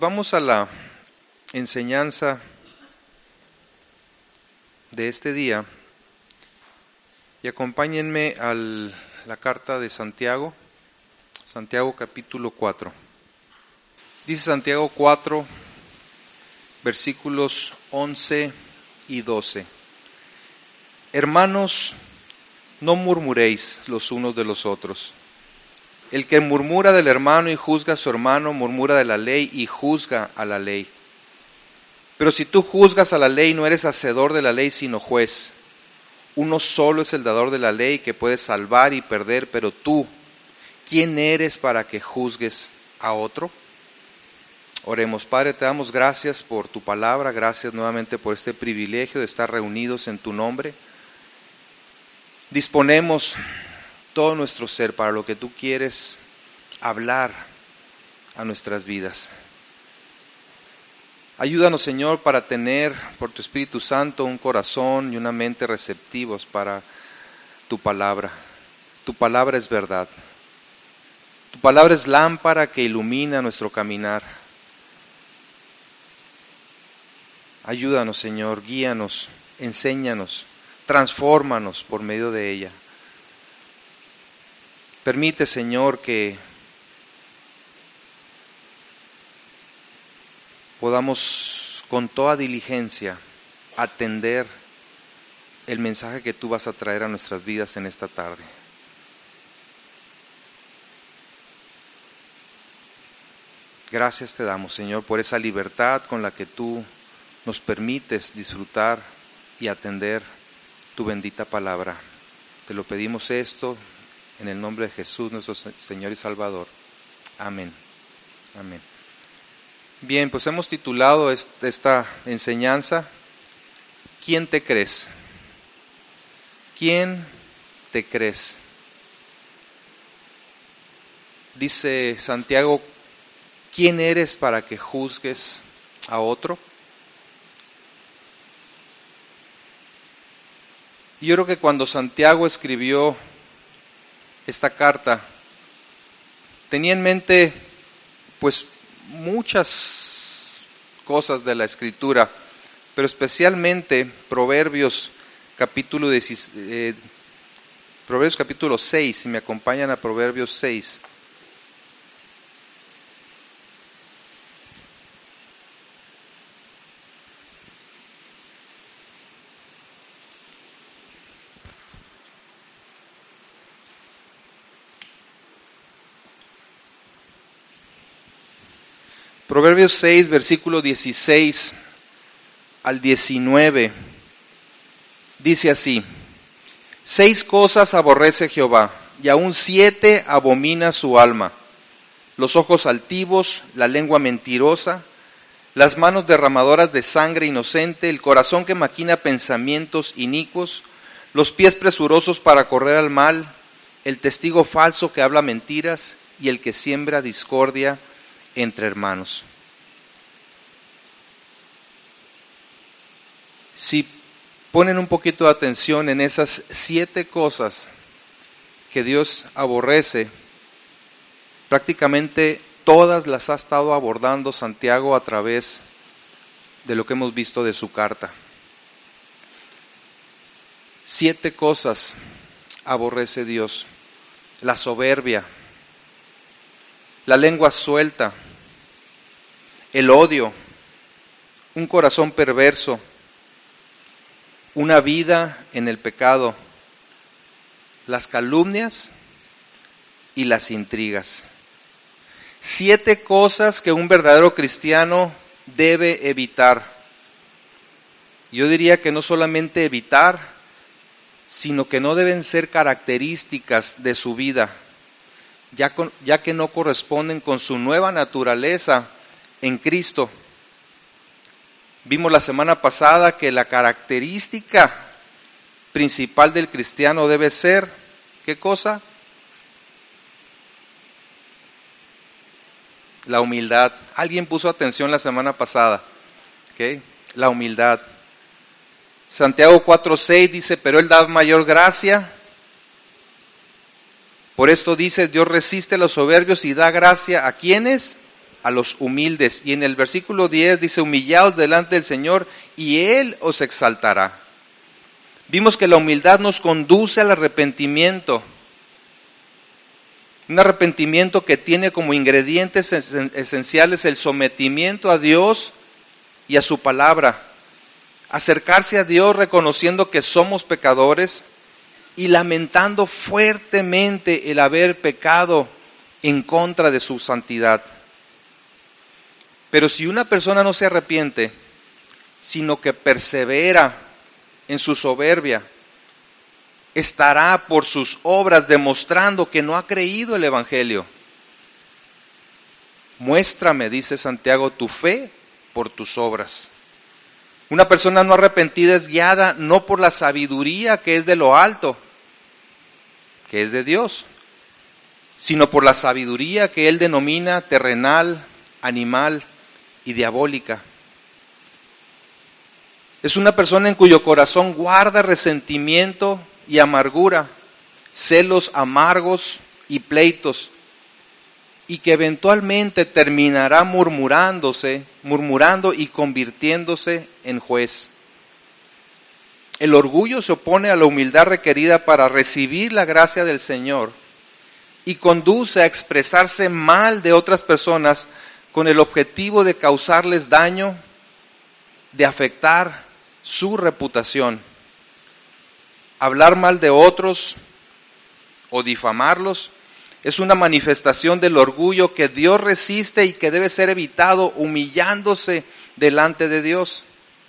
Vamos a la enseñanza de este día y acompáñenme a la carta de Santiago, Santiago capítulo 4. Dice Santiago 4, versículos 11 y 12. Hermanos, no murmuréis los unos de los otros. El que murmura del hermano y juzga a su hermano, murmura de la ley y juzga a la ley. Pero si tú juzgas a la ley, no eres hacedor de la ley, sino juez. Uno solo es el dador de la ley, que puede salvar y perder, pero tú, ¿quién eres para que juzgues a otro? Oremos. Padre, te damos gracias por tu palabra, gracias nuevamente por este privilegio de estar reunidos en tu nombre. Disponemos todo nuestro ser para lo que tú quieres hablar a nuestras vidas. Ayúdanos, Señor, para tener por tu Espíritu Santo un corazón y una mente receptivos para tu palabra. Tu palabra es verdad. Tu palabra es lámpara que ilumina nuestro caminar. Ayúdanos, Señor, guíanos, enséñanos, transfórmanos por medio de ella. Permite, Señor, que podamos con toda diligencia atender el mensaje que tú vas a traer a nuestras vidas en esta tarde. Gracias te damos, Señor, por esa libertad con la que tú nos permites disfrutar y atender tu bendita palabra. Te lo pedimos esto en el nombre de Jesús, nuestro Señor y Salvador. Amén. Amén. Bien, pues hemos titulado esta enseñanza, ¿quién te crees? ¿Quién te crees? Dice Santiago, ¿quién eres para que juzgues a otro? Y yo creo que cuando Santiago escribió esta carta, tenía en mente pues muchas cosas de la Escritura, pero especialmente Proverbios capítulo 6, si me acompañan a Proverbios 6. Proverbios 6, versículo 16 al 19, dice así: 6 cosas aborrece Jehová, y aún 7 abomina su alma: los ojos altivos, la lengua mentirosa, las manos derramadoras de sangre inocente, el corazón que maquina pensamientos inicuos, los pies presurosos para correr al mal, el testigo falso que habla mentiras, y el que siembra discordia entre hermanos. Si ponen un poquito de atención en esas 7 cosas que Dios aborrece, prácticamente todas las ha estado abordando Santiago a través de lo que hemos visto de su carta. 7 cosas aborrece Dios: la soberbia, la lengua suelta, el odio, un corazón perverso, una vida en el pecado, las calumnias y las intrigas. 7 cosas que un verdadero cristiano debe evitar. Yo diría que no solamente evitar, sino que no deben ser características de su vida, ya que no corresponden con su nueva naturaleza en Cristo. Vimos la semana pasada que la característica principal del cristiano debe ser, ¿qué cosa? La humildad. Alguien puso atención la semana pasada, ¿okay? La humildad. Santiago 4:6 dice, pero Él da mayor gracia. Por esto dice, Dios resiste a los soberbios y da gracia a quienes, a los humildes. Y en el versículo 10 dice, humillaos delante del Señor y Él os exaltará. Vimos que la humildad nos conduce al arrepentimiento. Un arrepentimiento que tiene como ingredientes esenciales el sometimiento a Dios y a su palabra. Acercarse a Dios reconociendo que somos pecadores y lamentando fuertemente el haber pecado en contra de su santidad. Pero si una persona no se arrepiente, sino que persevera en su soberbia, estará por sus obras demostrando que no ha creído el Evangelio. Muéstrame, dice Santiago, tu fe por tus obras. Una persona no arrepentida es guiada no por la sabiduría que es de lo alto, que es de Dios, sino por la sabiduría que él denomina terrenal, animal y diabólica. Es una persona en cuyo corazón guarda resentimiento y amargura, celos amargos y pleitos, y que eventualmente terminará murmurando y convirtiéndose en juez. El orgullo se opone a la humildad requerida para recibir la gracia del Señor y conduce a expresarse mal de otras personas con el objetivo de causarles daño, de afectar su reputación. Hablar mal de otros o difamarlos es una manifestación del orgullo que Dios resiste y que debe ser evitado humillándose delante de Dios.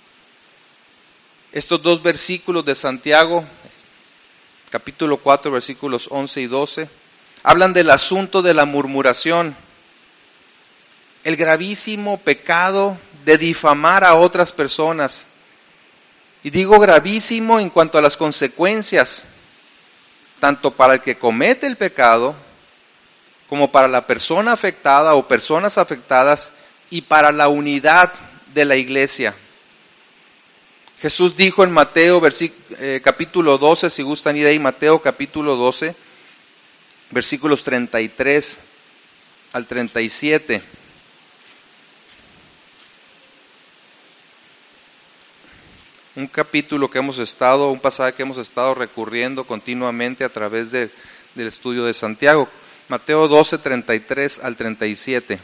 Estos dos versículos de Santiago, capítulo 4, versículos 11 y 12, hablan del asunto de la murmuración, el gravísimo pecado de difamar a otras personas. Y digo gravísimo en cuanto a las consecuencias, tanto para el que comete el pecado, como para la persona afectada o personas afectadas, y para la unidad de la iglesia. Jesús dijo en Mateo capítulo 12, si gustan ir ahí, Mateo capítulo 12, versículos 33 al 37. Un capítulo que hemos estado, un pasaje que hemos estado recurriendo continuamente a través del estudio de Santiago. Mateo 12, 33 al 37.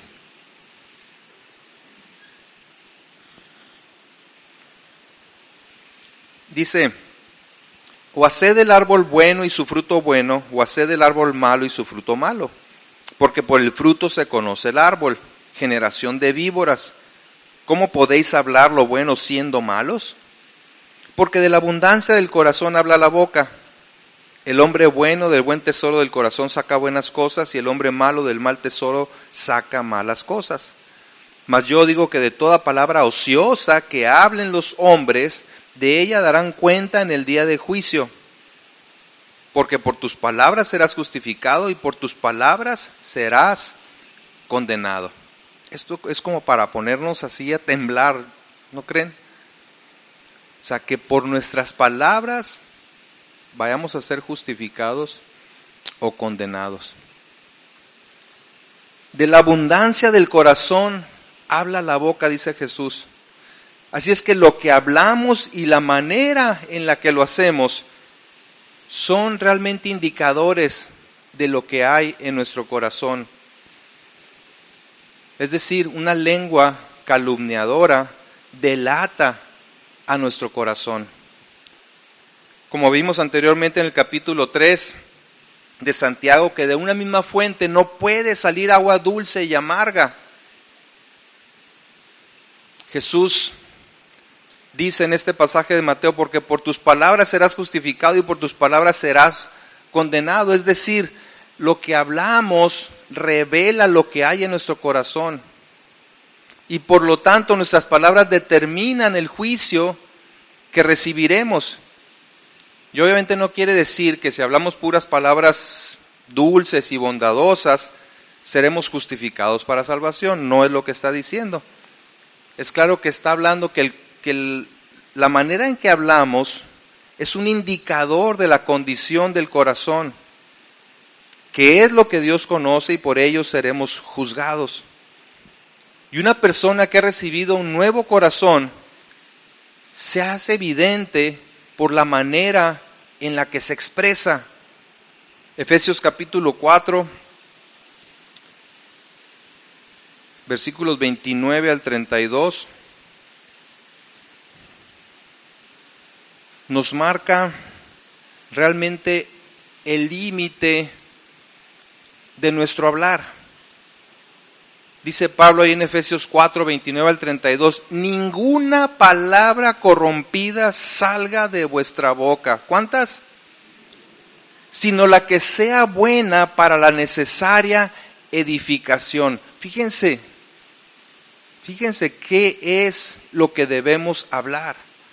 Dice, o haced del árbol bueno y su fruto bueno, o haced del árbol malo y su fruto malo, porque por el fruto se conoce el árbol. Generación de víboras, ¿cómo podéis hablar lo bueno siendo malos? Porque de la abundancia del corazón habla la boca. El hombre bueno del buen tesoro del corazón saca buenas cosas, y el hombre malo del mal tesoro saca malas cosas. Mas yo digo que de toda palabra ociosa que hablen los hombres, de ella darán cuenta en el día de juicio. Porque por tus palabras serás justificado y por tus palabras serás condenado. Esto es como para ponernos así a temblar, ¿no creen? O sea, que por nuestras palabras vayamos a ser justificados o condenados. De la abundancia del corazón habla la boca, dice Jesús. Así es que lo que hablamos y la manera en la que lo hacemos son realmente indicadores de lo que hay en nuestro corazón. Es decir, una lengua calumniadora delata a nuestro corazón. Como vimos anteriormente en el capítulo 3 de Santiago, que de una misma fuente no puede salir agua dulce y amarga. Jesús dice en este pasaje de Mateo, porque por tus palabras serás justificado y por tus palabras serás condenado. Es decir, lo que hablamos revela lo que hay en nuestro corazón. Y por lo tanto nuestras palabras determinan el juicio que recibiremos. Y obviamente no quiere decir que si hablamos puras palabras dulces y bondadosas, seremos justificados para salvación. No es lo que está diciendo. Es claro que está hablando que la manera en que hablamos es un indicador de la condición del corazón, que es lo que Dios conoce y por ello seremos juzgados. Y una persona que ha recibido un nuevo corazón se hace evidente por la manera en la que se expresa. Efesios capítulo 4, versículos 29 al 32, nos marca realmente el límite de nuestro hablar. Dice Pablo ahí en Efesios 4, 29 al 32, ninguna palabra corrompida salga de vuestra boca. ¿Cuántas? Sino la que sea buena para la necesaria edificación. Fíjense qué es lo que debemos hablar.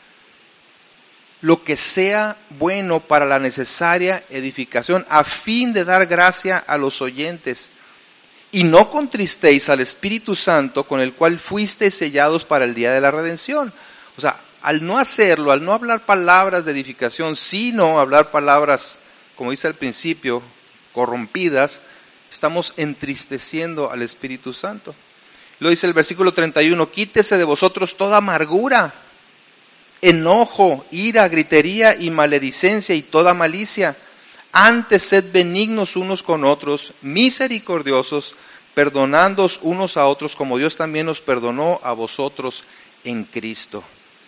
Lo que sea bueno para la necesaria edificación, a fin de dar gracia a los oyentes. Y no contristéis al Espíritu Santo, con el cual fuisteis sellados para el día de la redención. O sea, al no hacerlo, al no hablar palabras de edificación, sino hablar palabras, como dice al principio, corrompidas, estamos entristeciendo al Espíritu Santo. Lo dice el versículo 31, quítese de vosotros toda amargura, enojo, ira, gritería y maledicencia y toda malicia. Antes sed benignos unos con otros, misericordiosos, perdonándoos unos a otros, como Dios también os perdonó a vosotros en Cristo.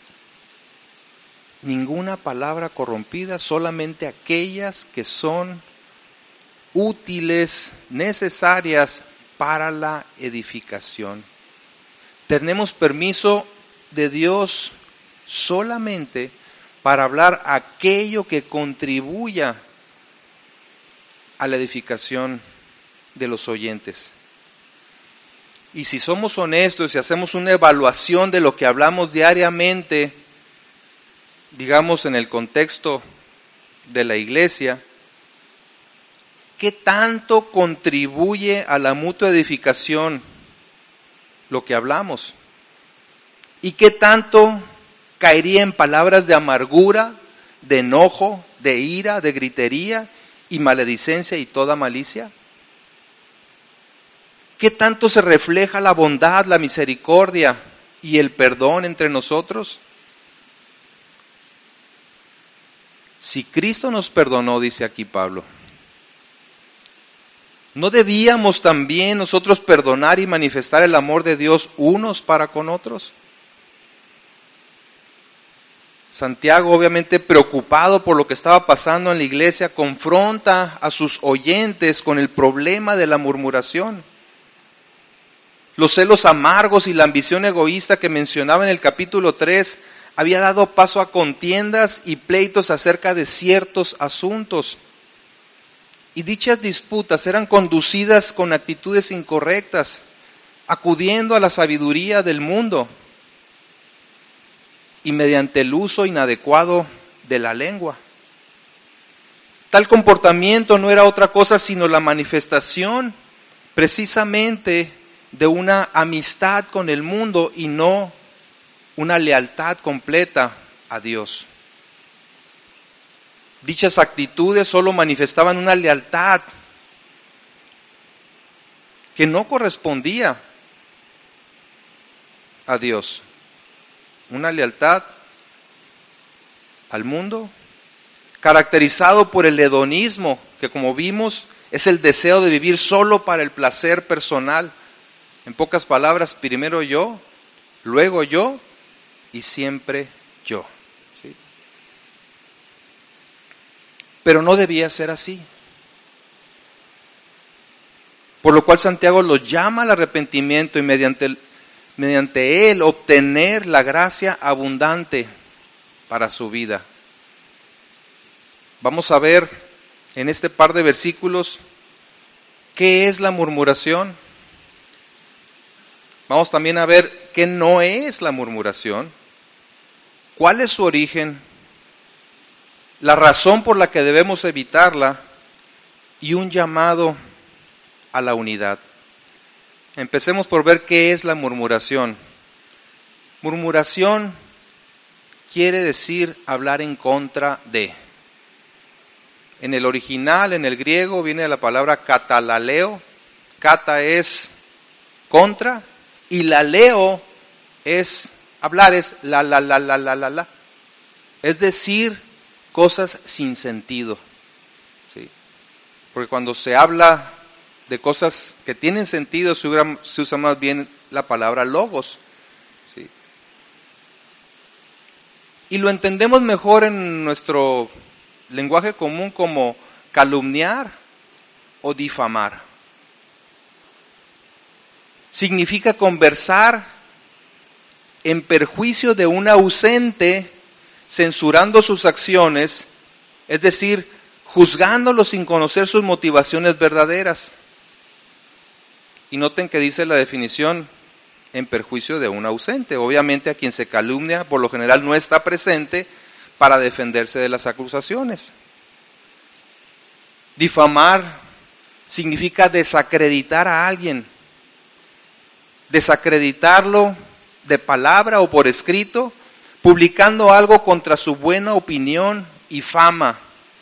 Ninguna palabra corrompida, solamente aquellas que son útiles, necesarias para la edificación. Tenemos permiso de Dios solamente para hablar aquello que contribuya a la edificación de los oyentes. Y si somos honestos y hacemos una evaluación de lo que hablamos diariamente, digamos en el contexto de la iglesia, ¿qué tanto contribuye a la mutua edificación lo que hablamos? ¿Y qué tanto caería en palabras de amargura, de enojo, de ira, de gritería y maledicencia y toda malicia? ¿Qué tanto se refleja la bondad, la misericordia y el perdón entre nosotros? Si Cristo nos perdonó, dice aquí Pablo, ¿no debíamos también nosotros perdonar y manifestar el amor de Dios unos para con otros? Santiago, obviamente preocupado por lo que estaba pasando en la iglesia, confronta a sus oyentes con el problema de la murmuración. Los celos amargos y la ambición egoísta que mencionaba en el capítulo 3 había dado paso a contiendas y pleitos acerca de ciertos asuntos. Y dichas disputas eran conducidas con actitudes incorrectas, acudiendo a la sabiduría del mundo y mediante el uso inadecuado de la lengua. Tal comportamiento no era otra cosa sino la manifestación precisamente de una amistad con el mundo y no una lealtad completa a Dios. Dichas actitudes solo manifestaban una lealtad que no correspondía a Dios. Una lealtad al mundo, caracterizado por el hedonismo, que como vimos es el deseo de vivir solo para el placer personal. En pocas palabras, primero yo, luego yo y siempre yo. ¿Sí? Pero no debía ser así. Por lo cual Santiago los llama al arrepentimiento y mediante él obtener la gracia abundante para su vida. Vamos a ver en este par de versículos qué es la murmuración. Vamos también a ver qué no es la murmuración, cuál es su origen, la razón por la que debemos evitarla y un llamado a la unidad. Empecemos por ver qué es la murmuración. Murmuración quiere decir hablar en contra de. En el original, en el griego, viene la palabra katalaleo. Kata es contra Y laleo es, hablar es la. Es decir, cosas sin sentido. ¿Sí? Porque cuando se habla de cosas que tienen sentido, se usa más bien la palabra logos. ¿Sí? Y lo entendemos mejor en nuestro lenguaje común como calumniar o difamar. Significa conversar en perjuicio de un ausente, censurando sus acciones, es decir, juzgándolo sin conocer sus motivaciones verdaderas. Y noten que dice la definición, en perjuicio de un ausente. Obviamente a quien se calumnia por lo general no está presente para defenderse de las acusaciones. Difamar significa desacreditar a alguien, desacreditarlo de palabra o por escrito, publicando algo contra su buena opinión y fama.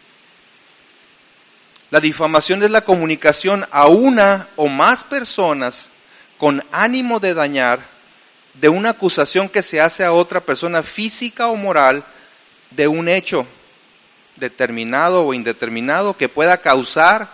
La difamación es la comunicación a una o más personas con ánimo de dañar de una acusación que se hace a otra persona física o moral de un hecho determinado o indeterminado que pueda causar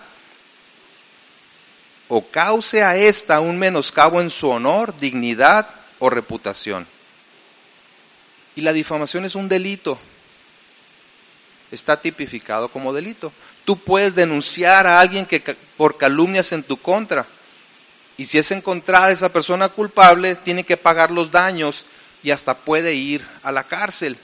o cause a ésta un menoscabo en su honor, dignidad o reputación. Y la difamación es un delito. Está tipificado como delito. Tú puedes denunciar a alguien que por calumnias en tu contra. Y si es encontrada esa persona culpable, tiene que pagar los daños y hasta puede ir a la cárcel.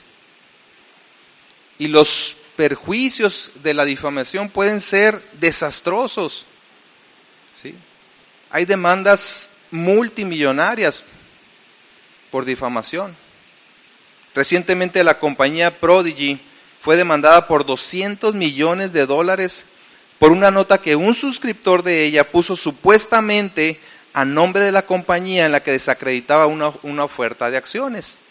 Y los perjuicios de la difamación pueden ser desastrosos. ¿Sí? Hay demandas multimillonarias por difamación. Recientemente la compañía Prodigy fue demandada por $200 millones por una nota que un suscriptor de ella puso supuestamente a nombre de la compañía en la que desacreditaba una oferta de acciones.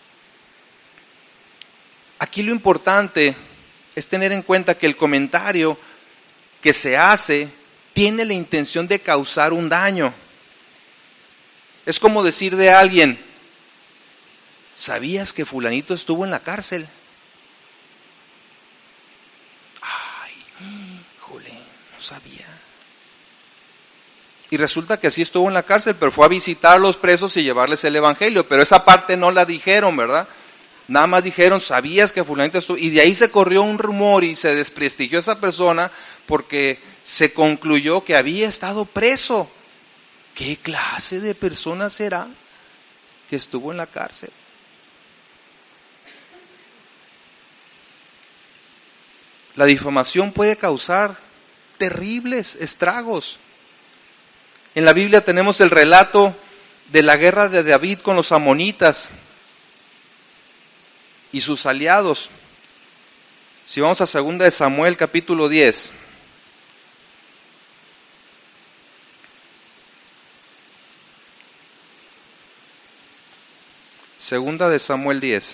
Aquí lo importante es tener en cuenta que el comentario que se hace tiene la intención de causar un daño. Es como decir de alguien, ¿sabías que fulanito estuvo en la cárcel? Ay, híjole, no sabía. Y resulta que sí estuvo en la cárcel, pero fue a visitar a los presos y llevarles el evangelio. Pero esa parte no la dijeron, ¿verdad? Nada más dijeron, ¿sabías que fulanito estuvo? Y de ahí se corrió un rumor y se desprestigió a esa persona porque se concluyó que había estado preso. ¿Qué clase de persona será que estuvo en la cárcel? La difamación puede causar terribles estragos. En la Biblia tenemos el relato de la guerra de David con los amonitas y sus aliados. Si vamos a 2 de Samuel capítulo 10. Segunda de Samuel 10.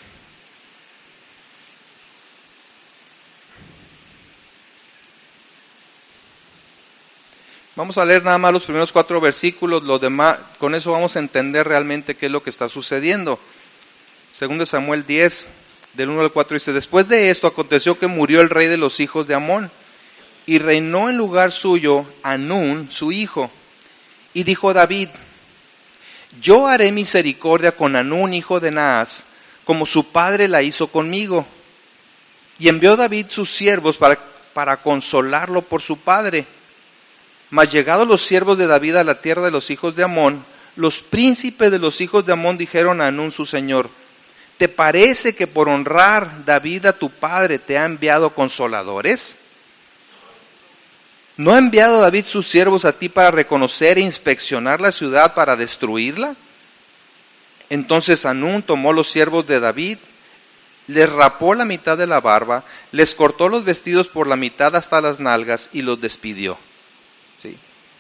Vamos a leer nada más los primeros 4 versículos, los demás, con eso vamos a entender realmente qué es lo que está sucediendo. 2 de Samuel 10, del 1 al 4 dice, después de esto aconteció que murió el rey de los hijos de Amón, y reinó en lugar suyo Hanún, su hijo. Y dijo David, yo haré misericordia con Hanún, hijo de Naas, como su padre la hizo conmigo. Y envió David sus siervos para consolarlo por su padre. Mas llegados los siervos de David a la tierra de los hijos de Amón, los príncipes de los hijos de Amón dijeron a Hanún su señor, ¿te parece que por honrar David a tu padre te ha enviado consoladores? ¿No ha enviado David sus siervos a ti para reconocer e inspeccionar la ciudad para destruirla? Entonces Hanún tomó los siervos de David, les rapó la mitad de la barba, les cortó los vestidos por la mitad hasta las nalgas y los despidió. ¿Sí?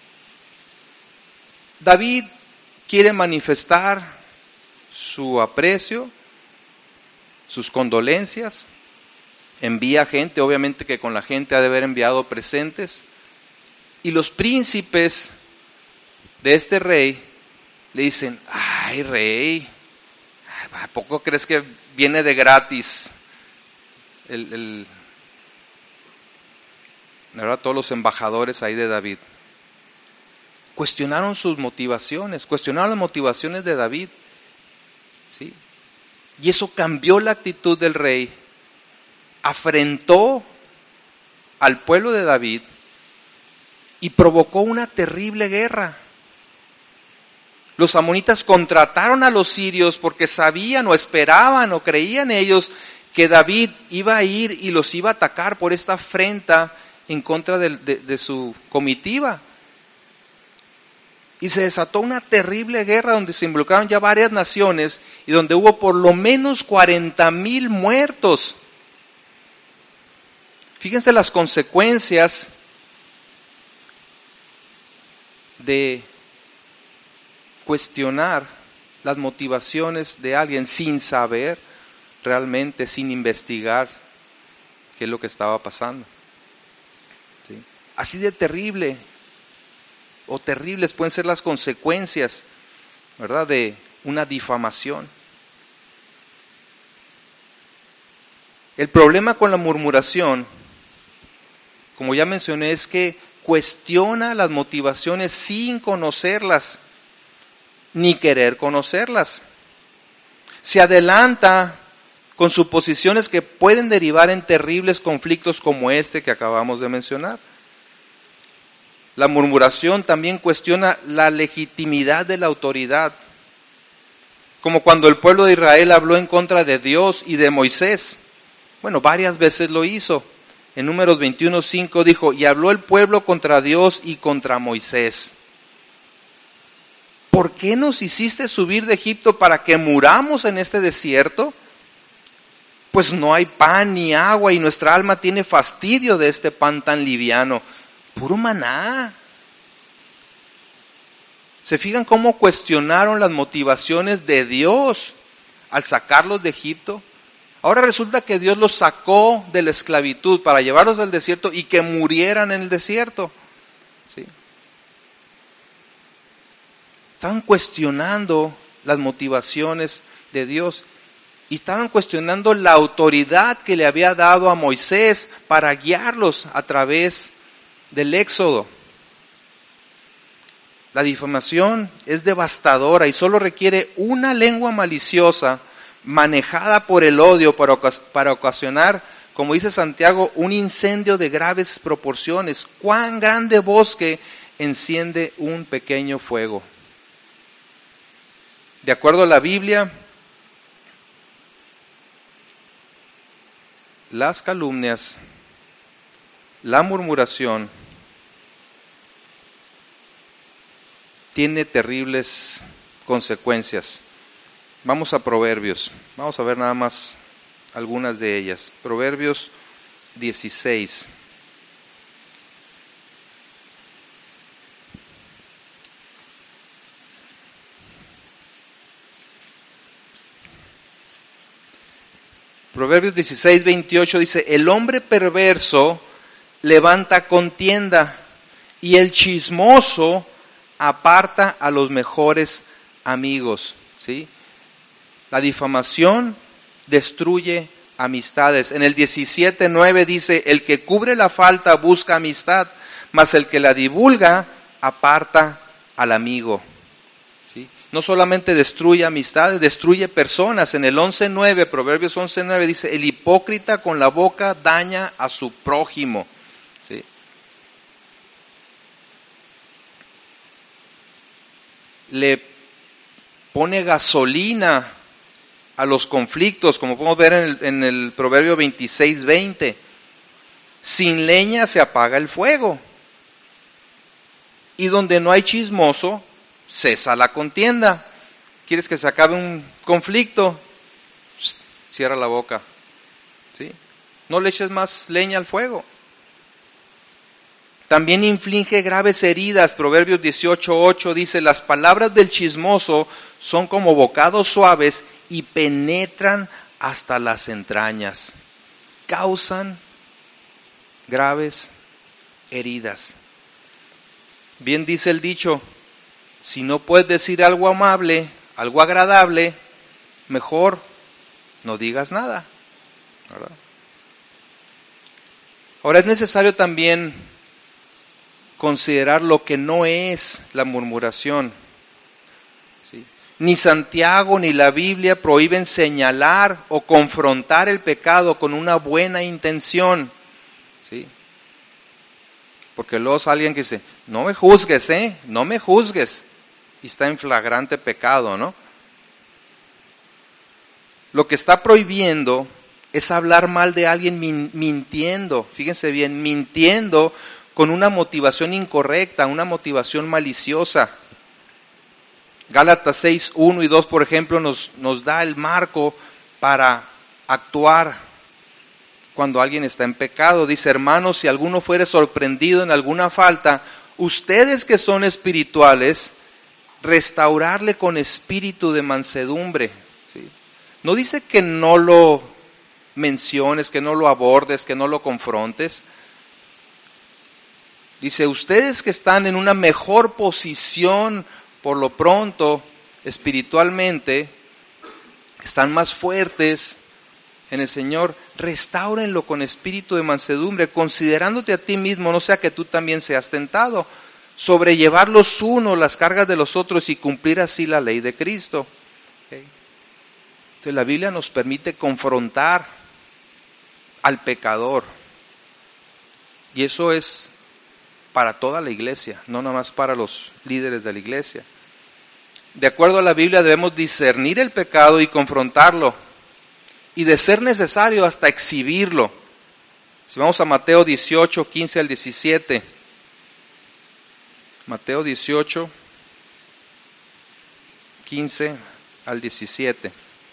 David quiere manifestar su aprecio, sus condolencias, envía gente, obviamente que con la gente ha de haber enviado presentes, y los príncipes de este rey le dicen, ay rey, ¿a poco crees que viene de gratis ¿verdad? Todos los embajadores ahí de David? Cuestionaron sus motivaciones, cuestionaron las motivaciones de David, ¿sí? Y eso cambió la actitud del rey, afrentó al pueblo de David y provocó una terrible guerra. Los amonitas contrataron a los sirios porque sabían o esperaban o creían ellos que David iba a ir y los iba a atacar por esta afrenta en contra de su comitiva. Y se desató una terrible guerra donde se involucraron ya varias naciones y donde hubo por lo menos 40,000 muertos. Fíjense las consecuencias de cuestionar las motivaciones de alguien sin saber realmente, sin investigar qué es lo que estaba pasando. ¿Sí? Así de terrible o terribles pueden ser las consecuencias, ¿verdad?, de una difamación. El problema con la murmuración, como ya mencioné, es que cuestiona las motivaciones sin conocerlas, ni querer conocerlas. Se adelanta con suposiciones que pueden derivar en terribles conflictos como este que acabamos de mencionar. La murmuración también cuestiona la legitimidad de la autoridad, como cuando el pueblo de Israel habló en contra de Dios y de Moisés. Bueno, varias veces lo hizo. En Números 21:5 dijo, y habló el pueblo contra Dios y contra Moisés. ¿Por qué nos hiciste subir de Egipto para que muramos en este desierto? Pues no hay pan ni agua y nuestra alma tiene fastidio de este pan tan liviano. Puro maná. ¿Se fijan cómo cuestionaron las motivaciones de Dios al sacarlos de Egipto? Ahora resulta que Dios los sacó de la esclavitud para llevarlos al desierto y que murieran en el desierto. ¿Sí? Estaban cuestionando las motivaciones de Dios y estaban cuestionando la autoridad que le había dado a Moisés para guiarlos a través del Éxodo. La difamación es devastadora y solo requiere una lengua maliciosa manejada por el odio para ocasionar, como dice Santiago, un incendio de graves proporciones. ¿Cuán grande bosque enciende un pequeño fuego? De acuerdo a la Biblia, las calumnias, la murmuración, tiene terribles consecuencias. Vamos a Proverbios, vamos a ver nada más algunas de ellas. Proverbios 16. Proverbios 16:28 dice, el hombre perverso levanta contienda y el chismoso aparta a los mejores amigos. ¿Sí? La difamación destruye amistades. En el 17:9 dice, el que cubre la falta busca amistad, mas el que la divulga aparta al amigo. ¿Sí? No solamente destruye amistades, destruye personas. En el 11:9, Proverbios 11:9 dice, el hipócrita con la boca daña a su prójimo. ¿Sí? Le pone gasolina a los conflictos, como podemos ver en el Proverbio 26:20. Sin leña se apaga el fuego. Y donde no hay chismoso, cesa la contienda. ¿Quieres que se acabe un conflicto? Cierra la boca. ¿Sí? No le eches más leña al fuego. También inflige graves heridas. Proverbios 18:8 dice, las palabras del chismoso son como bocados suaves y penetran hasta las entrañas. Causan graves heridas. Bien dice el dicho, Si no puedes decir algo amable, algo agradable, mejor no digas nada, ¿verdad? Ahora es necesario también considerar lo que no es la murmuración. ¿Sí? Ni Santiago ni la Biblia prohíben señalar o confrontar el pecado con una buena intención. ¿Sí? Porque luego es alguien que dice, no me juzgues, no me juzgues. Y está en flagrante pecado, ¿no? Lo que está prohibiendo es hablar mal de alguien mintiendo, fíjense bien, mintiendo con una motivación incorrecta, una motivación maliciosa. Gálatas 6, 1 y 2, por ejemplo, nos da el marco para actuar cuando alguien está en pecado. Dice, hermanos, si alguno fuere sorprendido en alguna falta, ustedes que son espirituales, restaurarle con espíritu de mansedumbre. ¿Sí? No dice que no lo menciones, que no lo abordes, que no lo confrontes. Dice, ustedes que están en una mejor posición por lo pronto espiritualmente, están más fuertes en el Señor, restáurenlo con espíritu de mansedumbre, considerándote a ti mismo, no sea que tú también seas tentado, sobrellevar los unos las cargas de los otros y cumplir así la ley de Cristo. ¿Okay? Entonces la Biblia nos permite confrontar al pecador, y eso es para toda la iglesia, no nada más para los líderes de la iglesia. De acuerdo a la Biblia debemos discernir el pecado y confrontarlo, y de ser necesario hasta exhibirlo. Si vamos a Mateo 18, 15 al 17. Mateo 18, 15 al 17.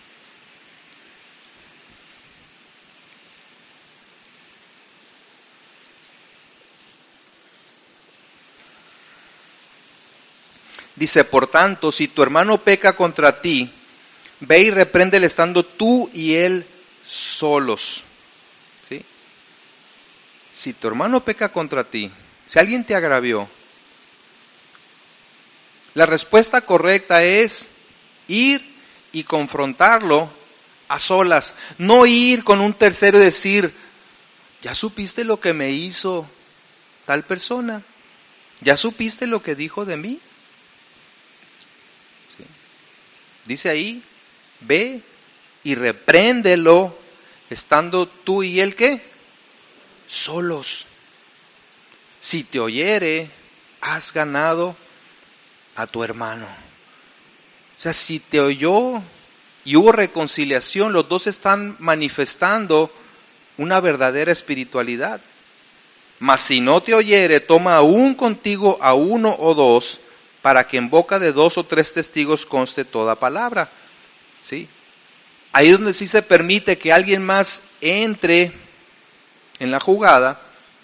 Dice, por tanto, si tu hermano peca contra ti, ve y repréndele estando tú y él solos. ¿Sí? Si tu hermano peca contra ti, si alguien te agravió, la respuesta correcta es ir y confrontarlo a solas. No ir con un tercero y decir, ¿ya supiste lo que me hizo tal persona? ¿Ya supiste lo que dijo de mí? ¿Sí? Dice ahí, ve y repréndelo estando tú y él, ¿qué? Solos. Si te oyere, has ganado a tu hermano. O sea, si te oyó y hubo reconciliación, los dos están manifestando una verdadera espiritualidad. Mas si no te oyere, toma aún contigo a uno o dos, para que en boca de 2 o 3 testigos conste toda palabra. ¿Sí? Ahí es donde sí se permite que alguien más entre en la jugada.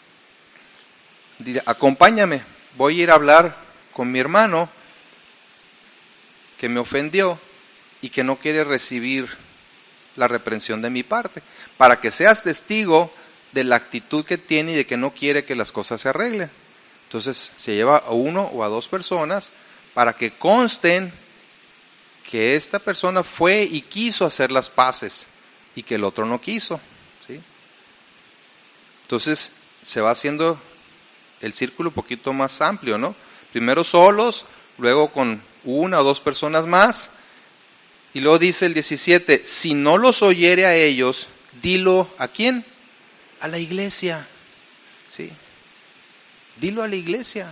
Dirá, acompáñame, voy a ir a hablar con mi hermano que me ofendió y que no quiere recibir la reprensión de mi parte, para que seas testigo de la actitud que tiene y de que no quiere que las cosas se arreglen. Entonces se lleva a 1 o a 2 personas para que consten que esta persona fue y quiso hacer las paces y que el otro no quiso. ¿Sí? Entonces se va haciendo el círculo un poquito más amplio, ¿no? Primero solos, luego con 1 o 2 personas más. Y luego dice el 17, si no los oyere a ellos, dilo ¿a quién? A la iglesia. ¿Sí? Dilo a la iglesia.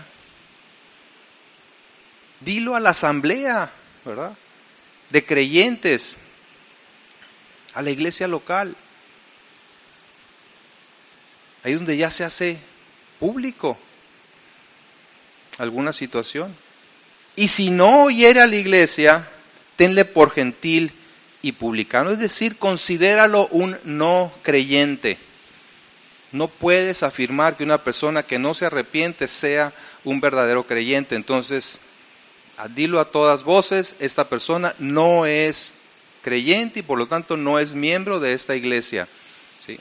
Dilo a la asamblea, ¿verdad? De creyentes, a la iglesia local. Ahí donde ya se hace público alguna situación. Y si no oyere a la iglesia, tenle por gentil y publicano, es decir, considéralo un no creyente. No puedes afirmar que una persona que no se arrepiente sea un verdadero creyente. Entonces, dilo a todas voces, esta persona no es creyente y por lo tanto no es miembro de esta iglesia. ¿Sí?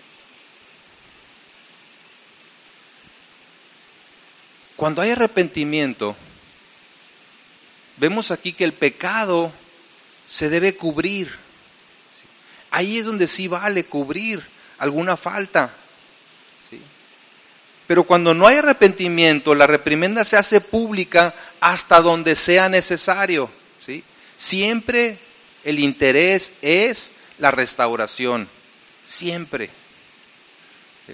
Cuando hay arrepentimiento, vemos aquí que el pecado se debe cubrir. Ahí es donde sí vale cubrir alguna falta. ¿Sí? Pero cuando no hay arrepentimiento, la reprimenda se hace pública hasta donde sea necesario. ¿Sí? Siempre el interés es la restauración. Siempre. ¿Sí?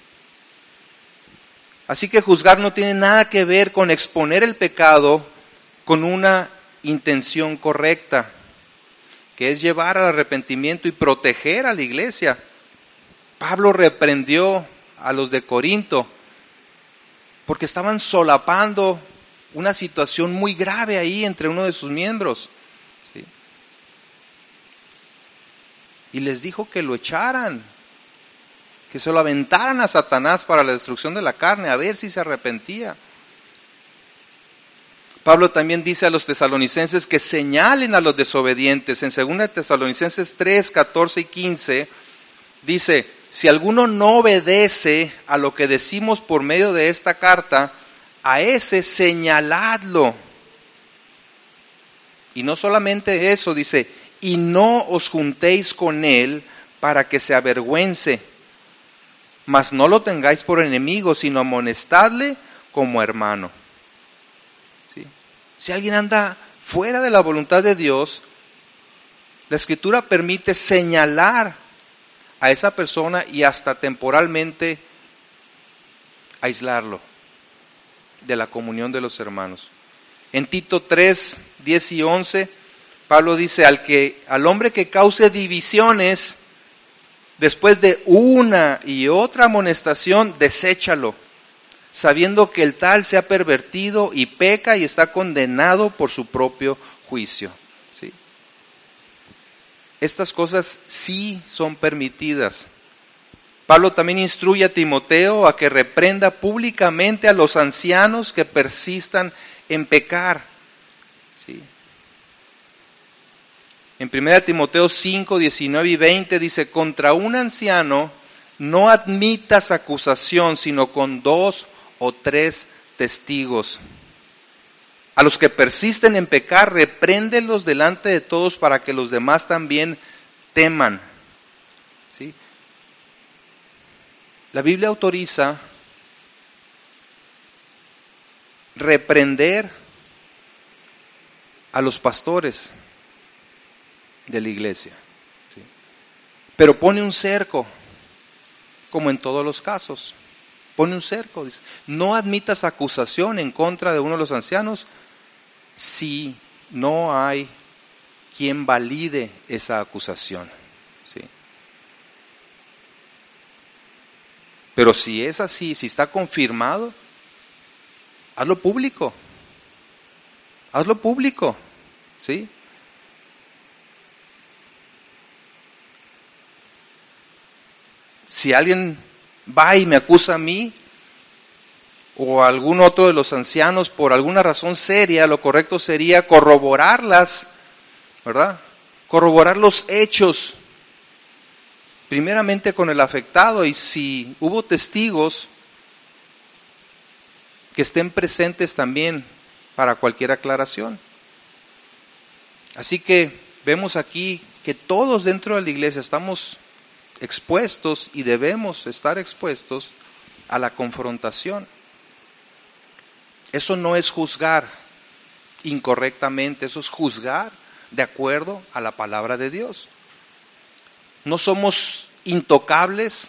Así que juzgar no tiene nada que ver con exponer el pecado con una intención correcta, que es llevar al arrepentimiento y proteger a la iglesia. Pablo reprendió a los de Corinto porque estaban solapando una situación muy grave ahí entre uno de sus miembros. ¿Sí? Y les dijo que lo echaran, que se lo aventaran a Satanás para la destrucción de la carne, a ver si se arrepentía. Pablo también dice a los tesalonicenses que señalen a los desobedientes. En 2 Tesalonicenses 3, 14 y 15 dice: si alguno no obedece a lo que decimos por medio de esta carta, a ese señaladlo. Y no solamente eso, dice, y no os juntéis con él para que se avergüence, mas no lo tengáis por enemigo, sino amonestadle como hermano. Si alguien anda fuera de la voluntad de Dios, la Escritura permite señalar a esa persona y hasta temporalmente aislarlo de la comunión de los hermanos. En Tito 3, 10 y 11, Pablo dice: al hombre que cause divisiones, después de una y otra amonestación, deséchalo, sabiendo que el tal se ha pervertido y peca y está condenado por su propio juicio. ¿Sí? Estas cosas sí son permitidas. Pablo también instruye a Timoteo a que reprenda públicamente a los ancianos que persistan en pecar. ¿Sí? En 1 Timoteo 5, 19 y 20 dice: contra un anciano no admitas acusación, sino con 2 o 3 testigos. A los que persisten en pecar, repréndelos delante de todos para que los demás también teman. ¿Sí? La Biblia autoriza reprender a los pastores de la iglesia. ¿Sí? Pero pone un cerco, como en todos los casos. Pone un cerco, dice: no admitas acusación en contra de uno de los ancianos si no hay quien valide esa acusación. ¿Sí? Pero si es así, si está confirmado, hazlo público. Hazlo público. ¿Sí? Si alguien va y me acusa a mí o a algún otro de los ancianos por alguna razón seria, lo correcto sería corroborarlas, ¿verdad? Corroborar los hechos, primeramente con el afectado, y si hubo testigos, que estén presentes también para cualquier aclaración. Así que vemos aquí que todos dentro de la iglesia estamos expuestos y debemos estar expuestos a la confrontación. Eso no es juzgar incorrectamente, eso es juzgar de acuerdo a la palabra de Dios. No somos intocables,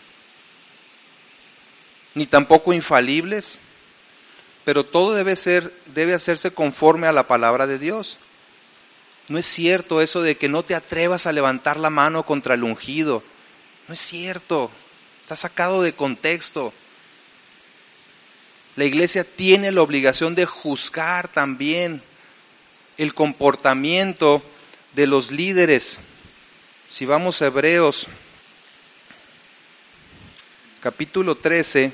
ni tampoco infalibles, pero todo debe hacerse conforme a la palabra de Dios. No es cierto eso de que no te atrevas a levantar la mano contra el ungido. No es cierto. Está sacado de contexto. La iglesia tiene la obligación de juzgar también el comportamiento de los líderes. Si vamos a Hebreos, capítulo 13,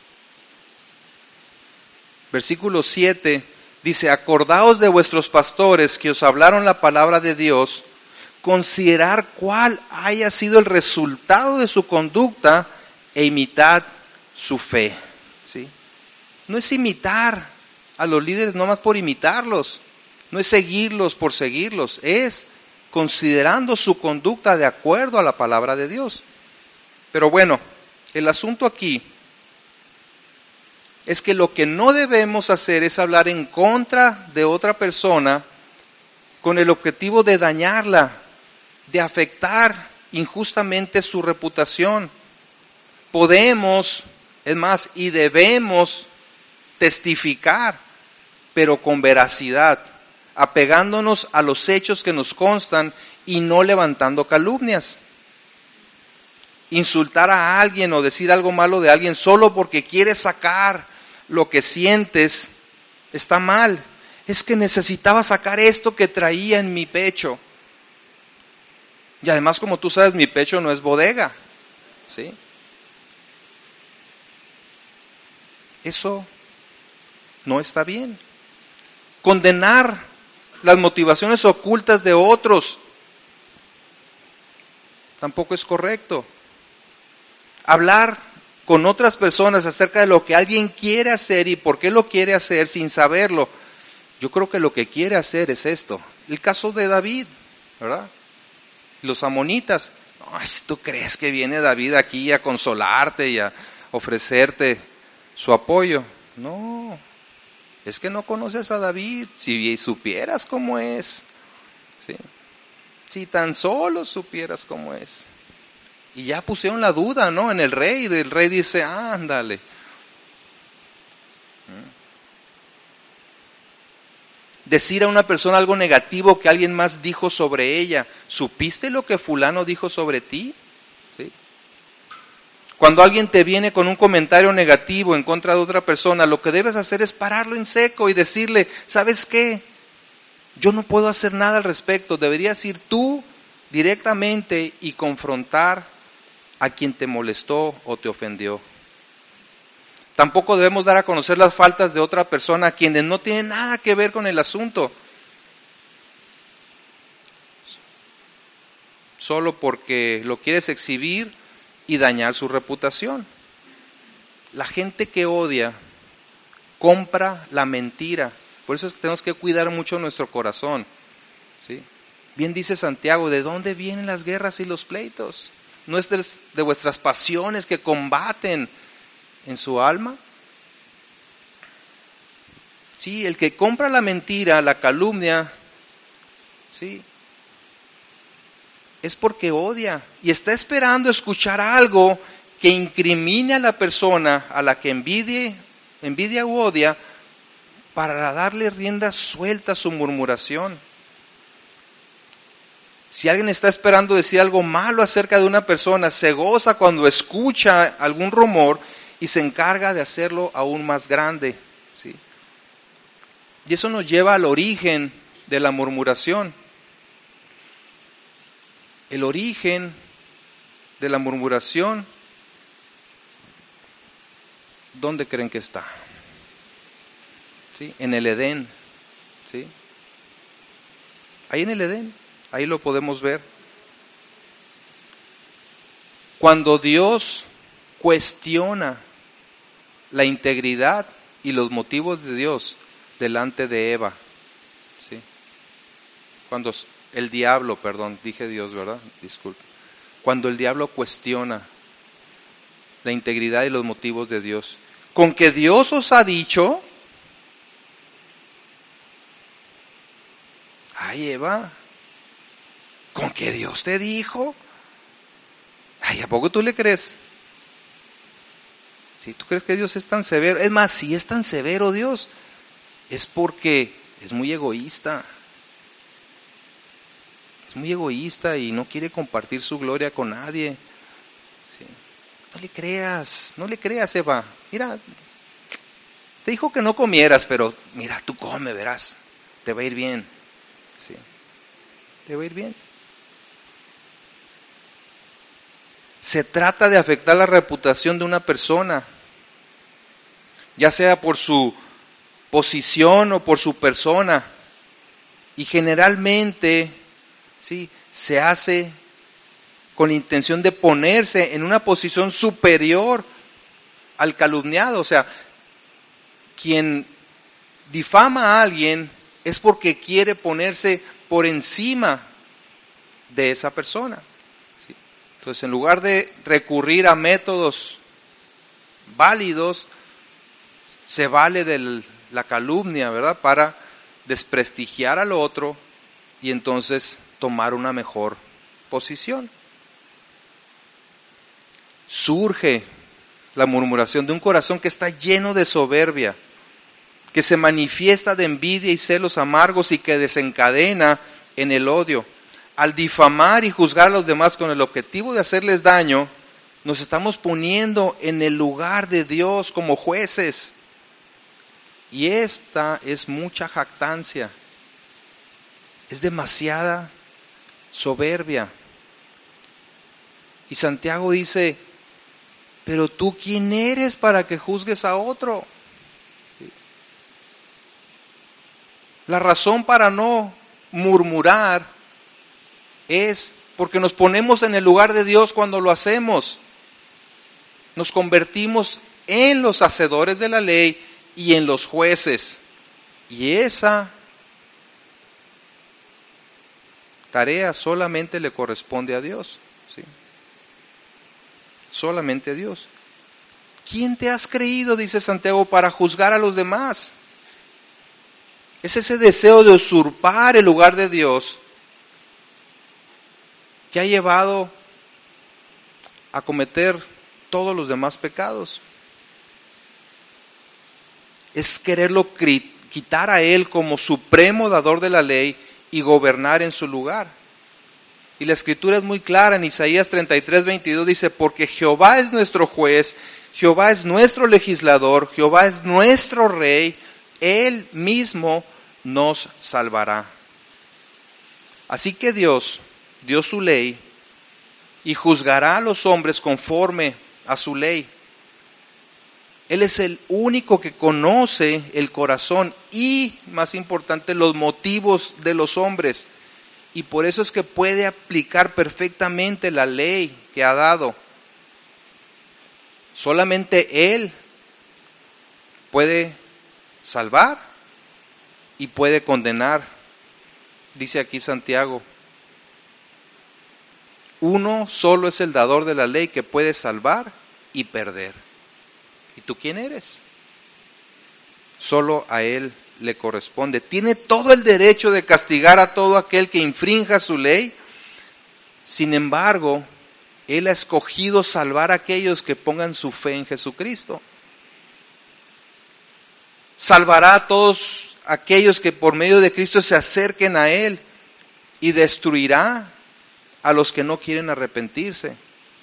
versículo 7, dice: acordaos de vuestros pastores que os hablaron la palabra de Dios, considerar cuál haya sido el resultado de su conducta e imitad su fe. ¿Sí? No es imitar a los líderes nomás por imitarlos. No es seguirlos por seguirlos, es considerando su conducta de acuerdo a la palabra de Dios. Pero bueno, el asunto aquí es que lo que no debemos hacer es hablar en contra de otra persona con el objetivo de dañarla, de afectar injustamente su reputación. Podemos, es más, y debemos testificar, pero con veracidad, apegándonos a los hechos que nos constan y no levantando calumnias. Insultar a alguien o decir algo malo de alguien solo porque quieres sacar lo que sientes está mal. Es que necesitaba sacar esto que traía en mi pecho. Y además, como tú sabes, mi pecho no es bodega, ¿sí? Eso no está bien. Condenar las motivaciones ocultas de otros tampoco es correcto. Hablar con otras personas acerca de lo que alguien quiere hacer y por qué lo quiere hacer sin saberlo. Yo creo que lo que quiere hacer es esto. El caso de David, ¿verdad? Los amonitas. No, si tú crees que viene David aquí a consolarte y a ofrecerte su apoyo. No, es que no conoces a David. Si supieras cómo es, ¿sí? Si tan solo supieras cómo es. Y ya pusieron la duda, ¿no? En el rey. El rey dice, ándale. Decir a una persona algo negativo que alguien más dijo sobre ella. ¿Supiste lo que fulano dijo sobre ti? ¿Sí? Cuando alguien te viene con un comentario negativo en contra de otra persona, lo que debes hacer es pararlo en seco y decirle, ¿sabes qué? Yo no puedo hacer nada al respecto. Deberías ir tú directamente y confrontar a quien te molestó o te ofendió. Tampoco debemos dar a conocer las faltas de otra persona a quienes no tienen nada que ver con el asunto, solo porque lo quieres exhibir y dañar su reputación. La gente que odia compra la mentira. Por eso es que tenemos que cuidar mucho nuestro corazón, ¿sí? Bien dice Santiago, ¿de dónde vienen las guerras y los pleitos? ¿No es de vuestras pasiones que combaten en su alma? Sí, el que compra la mentira, la calumnia, sí, es porque odia y está esperando escuchar algo que incrimine a la persona a la que envidia u odia, para darle rienda suelta a su murmuración. Si alguien está esperando decir algo malo acerca de una persona, se goza cuando escucha algún rumor y se encarga de hacerlo aún más grande, ¿sí? Y eso nos lleva al origen de la murmuración. El origen de la murmuración, ¿dónde creen que está? ¿Sí? En el Edén, ¿sí? Ahí en el Edén, ahí lo podemos ver. Cuando Dios cuestiona la integridad y los motivos de Dios delante de Eva, ¿sí? Cuando el diablo, dije Dios, ¿verdad? Disculpe. Cuando el diablo cuestiona la integridad y los motivos de Dios, con que Dios os ha dicho, ay Eva, ¿con que Dios te dijo? Ay, ¿a poco tú le crees? Si tú crees que Dios es tan severo, es más, si es tan severo Dios, es porque es muy egoísta. Es muy egoísta y no quiere compartir su gloria con nadie. Sí. No le creas, Eva. Mira, te dijo que no comieras, pero mira, tú come, verás, te va a ir bien. Sí, te va a ir bien. Se trata de afectar la reputación de una persona, ya sea por su posición o por su persona. Y generalmente, sí, se hace con la intención de ponerse en una posición superior al calumniado. O sea, quien difama a alguien es porque quiere ponerse por encima de esa persona. ¿Sí? Entonces, en lugar de recurrir a métodos válidos, se vale de la calumnia, ¿verdad? Para desprestigiar al otro y entonces tomar una mejor posición. Surge la murmuración de un corazón que está lleno de soberbia, que se manifiesta de envidia y celos amargos y que desencadena en el odio. Al difamar y juzgar a los demás con el objetivo de hacerles daño, nos estamos poniendo en el lugar de Dios como jueces. Y esta es mucha jactancia, es demasiada soberbia. Y Santiago dice, pero tú, ¿quién eres para que juzgues a otro? La razón para no murmurar es porque nos ponemos en el lugar de Dios cuando lo hacemos. Nos convertimos en los hacedores de la ley y en los jueces. Y esa tarea solamente le corresponde a Dios. ¿Sí? Solamente a Dios. ¿Quién te has creído, dice Santiago, para juzgar a los demás? Es ese deseo de usurpar el lugar de Dios que ha llevado a cometer todos los demás pecados. Es quererlo quitar a Él como supremo dador de la ley y gobernar en su lugar. Y la escritura es muy clara en Isaías 33:22, dice, porque Jehová es nuestro juez, Jehová es nuestro legislador, Jehová es nuestro rey, Él mismo nos salvará. Así que Dios dio su ley y juzgará a los hombres conforme a su ley. Él es el único que conoce el corazón y, más importante, los motivos de los hombres. Y por eso es que puede aplicar perfectamente la ley que ha dado. Solamente Él puede salvar y puede condenar. Dice aquí Santiago, uno solo es el dador de la ley que puede salvar y perder. ¿Y tú quién eres? Solo a Él le corresponde. Tiene todo el derecho de castigar a todo aquel que infrinja su ley. Sin embargo, Él ha escogido salvar a aquellos que pongan su fe en Jesucristo. Salvará a todos aquellos que por medio de Cristo se acerquen a Él y destruirá a los que no quieren arrepentirse.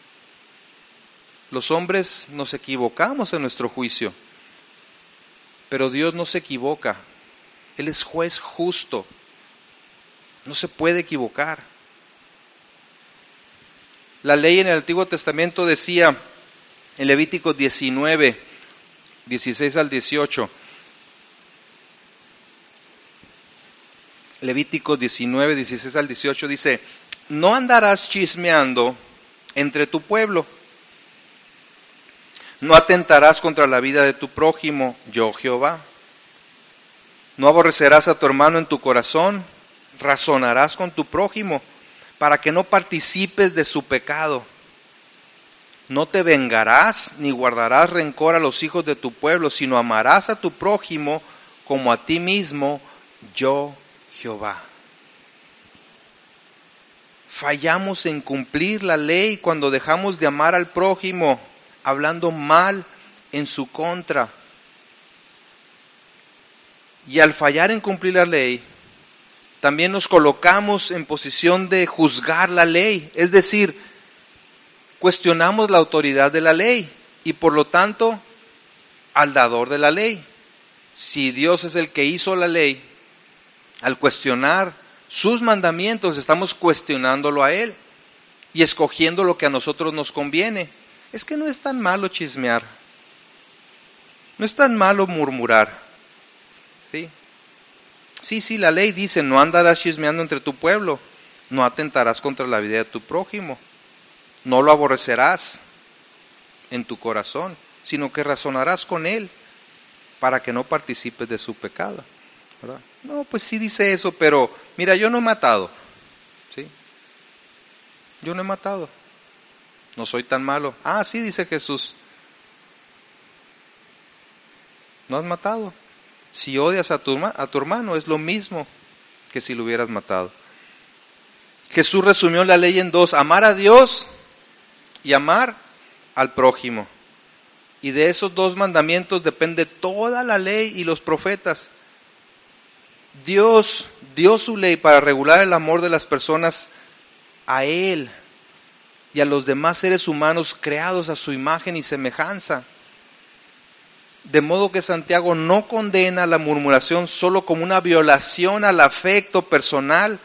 Los hombres nos equivocamos en nuestro juicio, pero Dios no se equivoca. Él es juez justo, no se puede equivocar. La ley en el Antiguo Testamento decía en Levítico 19, 16 al 18, Levítico 19, 16 al 18 dice, no andarás chismeando entre tu pueblo, no atentarás contra la vida de tu prójimo, yo Jehová. No aborrecerás a tu hermano en tu corazón, razonarás con tu prójimo, para que no participes de su pecado. No te vengarás ni guardarás rencor a los hijos de tu pueblo, sino amarás a tu prójimo como a ti mismo, yo Jehová. Fallamos en cumplir la ley cuando dejamos de amar al prójimo, hablando mal en su contra. Y al fallar en cumplir la ley, también nos colocamos en posición de juzgar la ley. Es decir, cuestionamos la autoridad de la ley y por lo tanto al dador de la ley. Si Dios es el que hizo la ley, al cuestionar sus mandamientos estamos cuestionándolo a Él y escogiendo lo que a nosotros nos conviene. Es que no es tan malo chismear, no es tan malo murmurar. Sí, la ley dice, no andarás chismeando entre tu pueblo, no atentarás contra la vida de tu prójimo, no lo aborrecerás en tu corazón, sino que razonarás con él para que no participes de su pecado. ¿verdad? No, pues sí dice eso, pero mira, yo no he matado, ¿sí? Yo no he matado. No soy tan malo. Ah, sí, dice Jesús. No has matado. Si odias a tu hermano, es lo mismo que si lo hubieras matado. Jesús resumió la ley en dos: amar a Dios y amar al prójimo. Y de esos dos mandamientos depende toda la ley y los profetas. Dios dio su ley para regular el amor de las personas a Él y a los demás seres humanos creados a su imagen y semejanza. De modo que Santiago no condena la murmuración solo como una violación al afecto personal,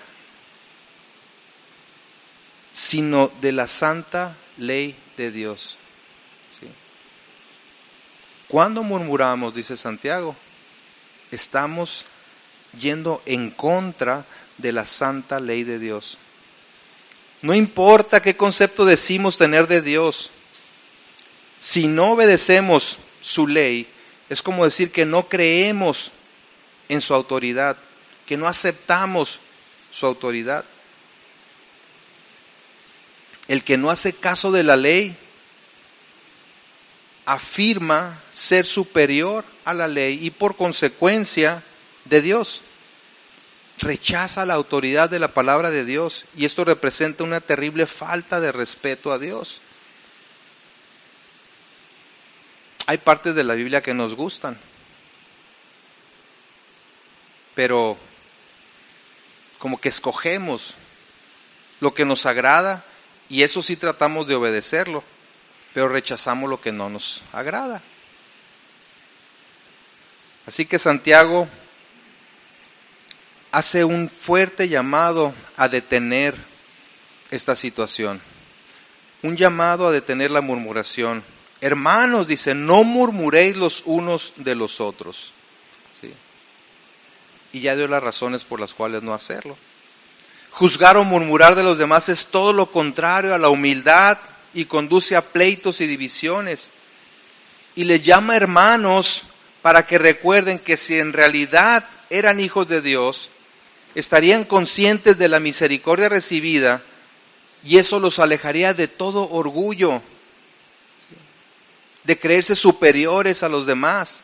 sino de la santa ley de Dios. ¿Sí? Cuando murmuramos, dice Santiago, estamos yendo en contra de la santa ley de Dios. No importa qué concepto decimos tener de Dios, si no obedecemos su ley, es como decir que no creemos en su autoridad, que no aceptamos su autoridad. El que no hace caso de la ley afirma ser superior a la ley y por consecuencia de Dios. Rechaza la autoridad de la palabra de Dios y esto representa una terrible falta de respeto a Dios. Hay partes de la Biblia que nos gustan, pero como que escogemos lo que nos agrada y eso sí tratamos de obedecerlo, pero rechazamos lo que no nos agrada. Así que Santiago hace un fuerte llamado a detener esta situación, un llamado a detener la murmuración. Hermanos, dice, no murmuréis los unos de los otros. ¿Sí? Y ya dio las razones por las cuales no hacerlo. Juzgar o murmurar de los demás es todo lo contrario a la humildad y conduce a pleitos y divisiones. Y les llama hermanos para que recuerden que si en realidad eran hijos de Dios, estarían conscientes de la misericordia recibida y eso los alejaría de todo orgullo, de creerse superiores a los demás.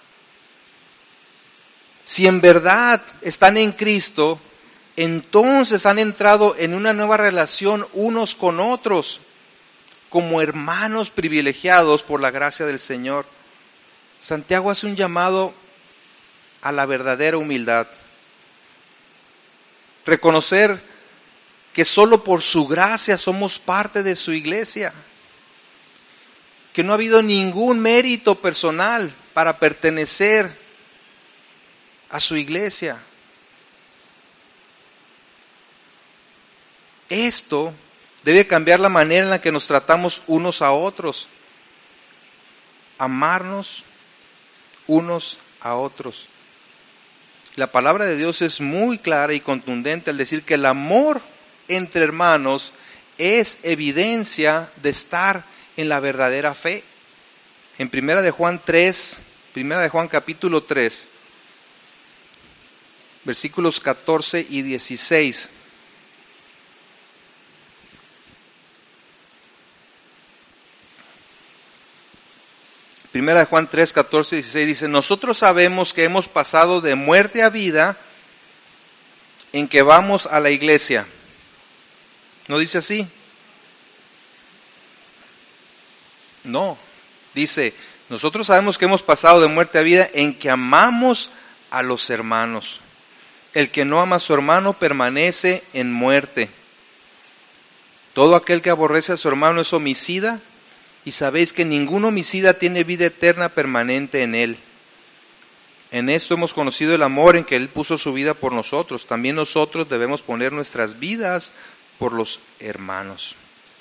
Si en verdad están en Cristo, entonces han entrado en una nueva relación unos con otros, como hermanos privilegiados por la gracia del Señor. Santiago hace un llamado a la verdadera humildad. Reconocer que solo por su gracia somos parte de su iglesia. Que no ha habido ningún mérito personal para pertenecer a su iglesia. Esto debe cambiar la manera en la que nos tratamos unos a otros. Amarnos unos a otros. La palabra de Dios es muy clara y contundente al decir que el amor entre hermanos es evidencia de estar en la verdadera fe. En Primera de Juan capítulo 3, versículos 14 y 16. Primera de Juan 3, 14 y 16 dice: nosotros sabemos que hemos pasado de muerte a vida en que vamos a la iglesia. ¿No dice así? No, dice, nosotros sabemos que hemos pasado de muerte a vida en que amamos a los hermanos. El que no ama a su hermano permanece en muerte. Todo aquel que aborrece a su hermano es homicida, y sabéis que ningún homicida tiene vida eterna permanente en él. En esto hemos conocido el amor en que Él puso su vida por nosotros. También nosotros debemos poner nuestras vidas por los hermanos.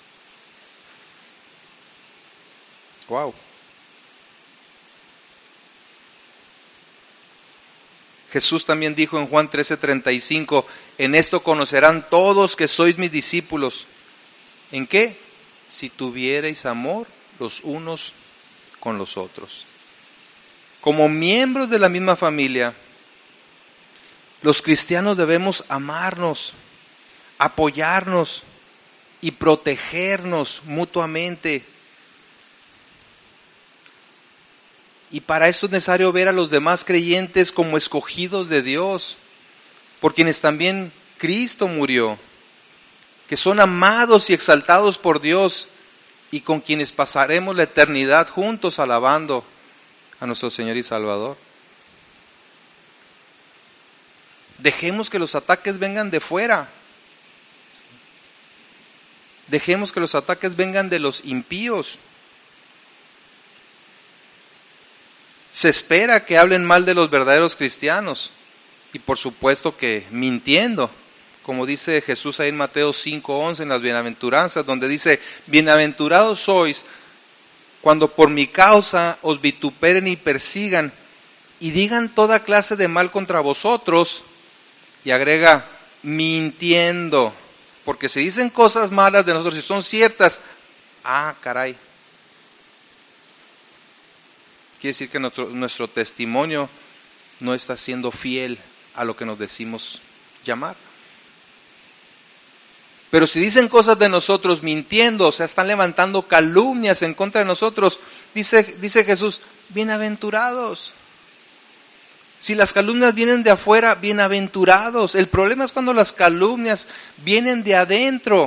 Wow. Jesús también dijo en Juan 13:35, en esto conocerán todos que sois mis discípulos. ¿En qué? Si tuvierais amor los unos con los otros. Como miembros de la misma familia, Los cristianos debemos amarnos, apoyarnos y protegernos mutuamente. Y para esto es necesario ver a los demás creyentes como escogidos de Dios, por quienes también Cristo murió, que son amados y exaltados por Dios y con quienes pasaremos la eternidad juntos alabando a nuestro Señor y Salvador. Dejemos que los ataques vengan de fuera. Dejemos que los ataques vengan de los impíos. Se espera que hablen mal de los verdaderos cristianos y por supuesto que mintiendo, como dice Jesús ahí en Mateo 5:11 en las bienaventuranzas, donde dice: bienaventurados sois cuando por mi causa os vituperen y persigan y digan toda clase de mal contra vosotros, y agrega: mintiendo, porque si dicen cosas malas de nosotros y son ciertas, caray, quiere decir que nuestro testimonio no está siendo fiel a lo que nos decimos llamar. Pero si dicen cosas de nosotros mintiendo, o sea, están levantando calumnias en contra de nosotros, dice Jesús: bienaventurados. Si las calumnias vienen de afuera, bienaventurados. El problema es cuando las calumnias vienen de adentro.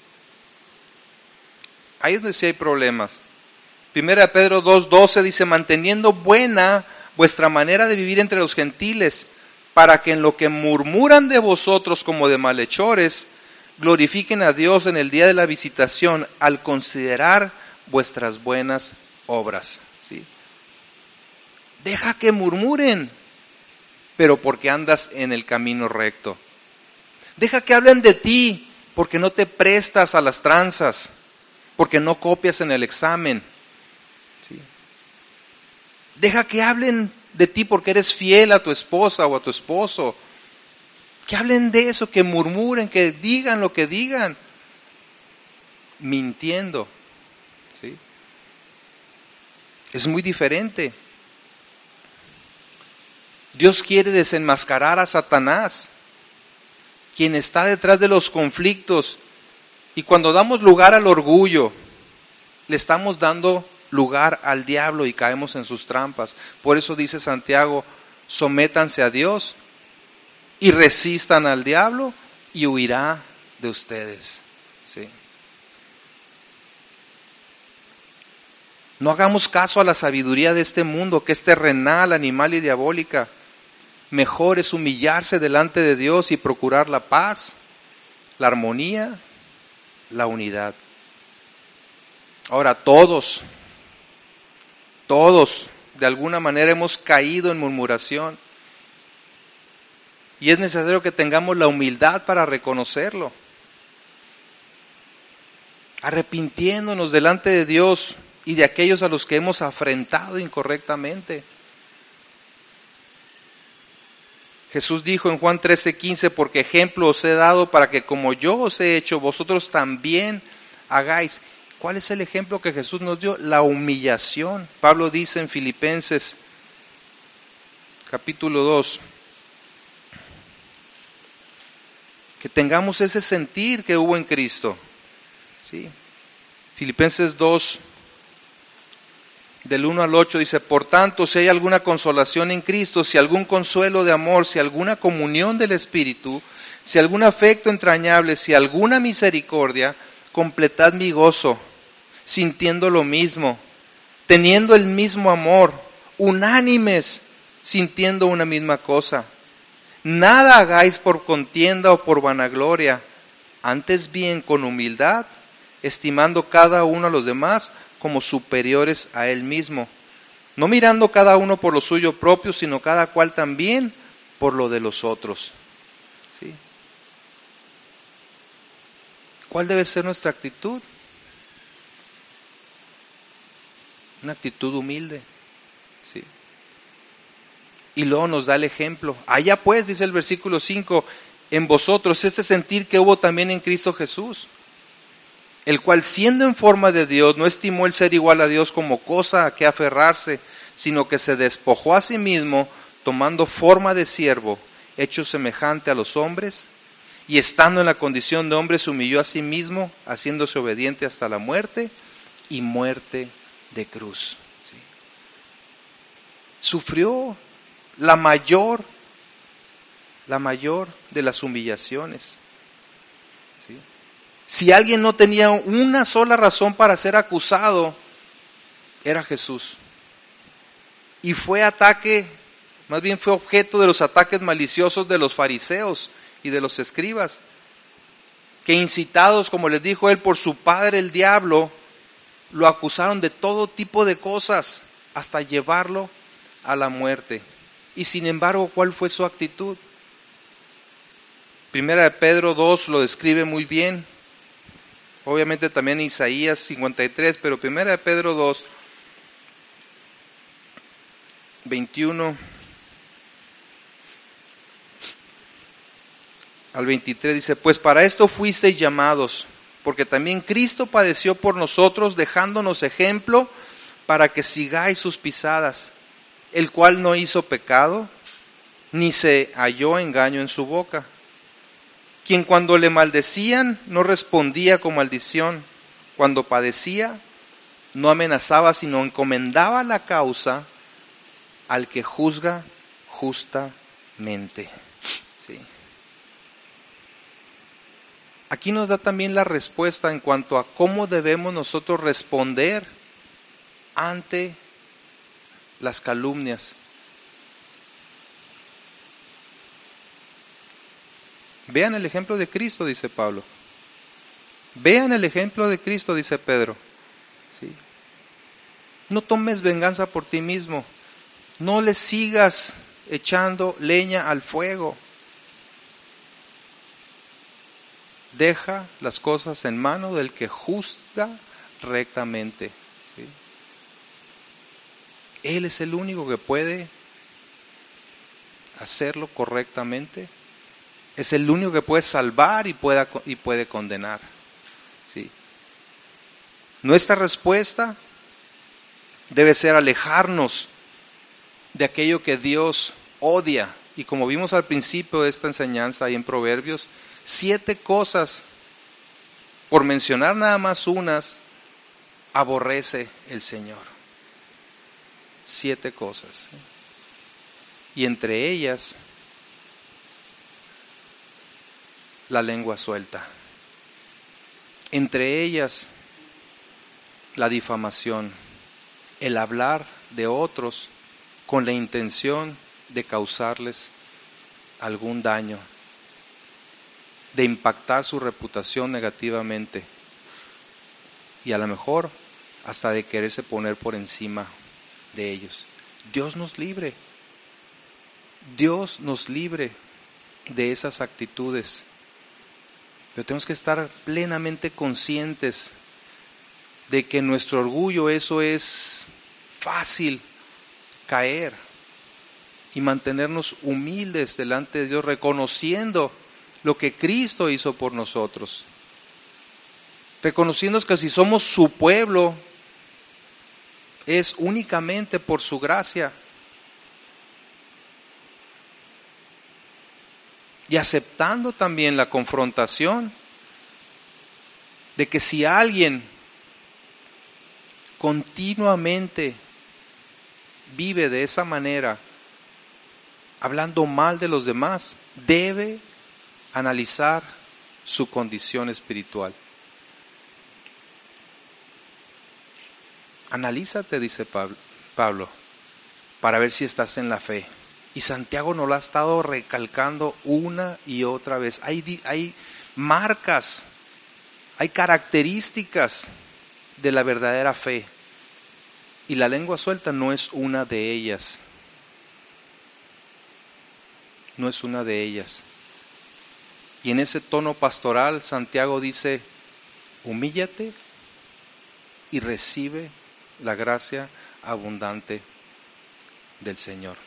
Ahí es donde sí hay problemas. 1 Pedro 2:12 dice: manteniendo buena vuestra manera de vivir entre los gentiles, para que en lo que murmuran de vosotros como de malhechores, glorifiquen a Dios en el día de la visitación, al considerar vuestras buenas obras. ¿Sí? Deja que murmuren, pero porque andas en el camino recto. Deja que hablen de ti, porque no te prestas a las tranzas, porque no copias en el examen. ¿Sí? Deja que hablen de ti porque eres fiel a tu esposa o a tu esposo. Que hablen de eso, que murmuren, que digan lo que digan, mintiendo. ¿Sí? Es muy diferente. Dios quiere desenmascarar a Satanás, quien está detrás de los conflictos. Y cuando damos lugar al orgullo, le estamos dando lugar al diablo y caemos en sus trampas. Por eso dice Santiago: sométanse a Dios y resistan al diablo y huirá de ustedes. ¿Sí? No hagamos caso a la sabiduría de este mundo, que es terrenal, animal y diabólica. Mejor es humillarse delante de Dios y procurar la paz, la armonía, la unidad. Ahora, todos, de alguna manera hemos caído en murmuración. Y es necesario que tengamos la humildad para reconocerlo. Arrepintiéndonos delante de Dios y de aquellos a los que hemos afrentado incorrectamente. Jesús dijo en Juan 13:15: porque ejemplo os he dado para que como yo os he hecho, vosotros también hagáis. ¿Cuál es el ejemplo que Jesús nos dio? La humillación. Pablo dice en Filipenses capítulo 2, que tengamos ese sentir que hubo en Cristo. ¿Sí? Filipenses 2, del 1 al 8 dice: por tanto, si hay alguna consolación en Cristo, si algún consuelo de amor, si alguna comunión del Espíritu, si algún afecto entrañable, si alguna misericordia, completad mi gozo, sintiendo lo mismo, teniendo el mismo amor, unánimes, sintiendo una misma cosa. Nada hagáis por contienda o por vanagloria, antes bien con humildad, estimando cada uno a los demás como superiores a él mismo, no mirando cada uno por lo suyo propio, sino cada cual también por lo de los otros. ¿Sí? ¿Cuál debe ser nuestra actitud? Una actitud humilde. ¿Sí? Y luego nos da el ejemplo. Allá pues, dice el versículo 5, en vosotros este sentir que hubo también en Cristo Jesús, el cual siendo en forma de Dios, no estimó el ser igual a Dios como cosa a que aferrarse, sino que se despojó a sí mismo, tomando forma de siervo, hecho semejante a los hombres, y estando en la condición de hombre se humilló a sí mismo, haciéndose obediente hasta la muerte y muerte de cruz. ¿Sí? Sufrió la mayor de las humillaciones. ¿Sí? Si alguien no tenía una sola razón para ser acusado, era Jesús. Y fue objeto de los ataques maliciosos de los fariseos y de los escribas, que incitados, como les dijo él, por su padre el diablo, lo acusaron de todo tipo de cosas hasta llevarlo a la muerte. Y sin embargo, ¿cuál fue su actitud? Primera de Pedro 2 lo describe muy bien. Obviamente también Isaías 53, pero Primera de Pedro 2, 21 al 23 dice: pues para esto fuisteis llamados, porque también Cristo padeció por nosotros, dejándonos ejemplo para que sigáis sus pisadas, el cual no hizo pecado, ni se halló engaño en su boca, quien cuando le maldecían no respondía con maldición, cuando padecía no amenazaba, sino encomendaba la causa al que juzga justamente. ¿Sí? Aquí nos da también la respuesta en cuanto a cómo debemos nosotros responder ante las calumnias. Vean el ejemplo de Cristo, dice Pablo. Vean el ejemplo de Cristo, dice Pedro. ¿Sí? No tomes venganza por ti mismo. No le sigas echando leña al fuego. Deja las cosas en mano del que juzga rectamente. ¿Sí? Él es el único que puede hacerlo correctamente. Es el único que puede salvar y puede condenar. ¿Sí? Nuestra respuesta debe ser alejarnos de aquello que Dios odia. Y como vimos al principio de esta enseñanza ahí en Proverbios, 7 cosas, por mencionar nada más unas, aborrece el Señor. 7 cosas. Y entre ellas, la lengua suelta. Entre ellas, la difamación, el hablar de otros con la intención de causarles algún daño, de impactar su reputación negativamente y a lo mejor hasta de quererse poner por encima de ellos. Dios nos libre. Dios nos libre de esas actitudes. Pero tenemos que estar plenamente conscientes de que nuestro orgullo, eso es fácil caer, y mantenernos humildes delante de Dios, reconociendo lo que Cristo hizo por nosotros, reconociendo que si somos su pueblo es únicamente por su gracia, y aceptando también la confrontación de que si alguien continuamente vive de esa manera, hablando mal de los demás, debe analizar su condición espiritual. Analízate, dice Pablo, para ver si estás en la fe. Y Santiago nos lo ha estado recalcando una y otra vez. Hay marcas, hay características de la verdadera fe. Y la lengua suelta no es una de ellas. No es una de ellas. Y en ese tono pastoral, Santiago dice: humíllate y recibe la gracia abundante del Señor.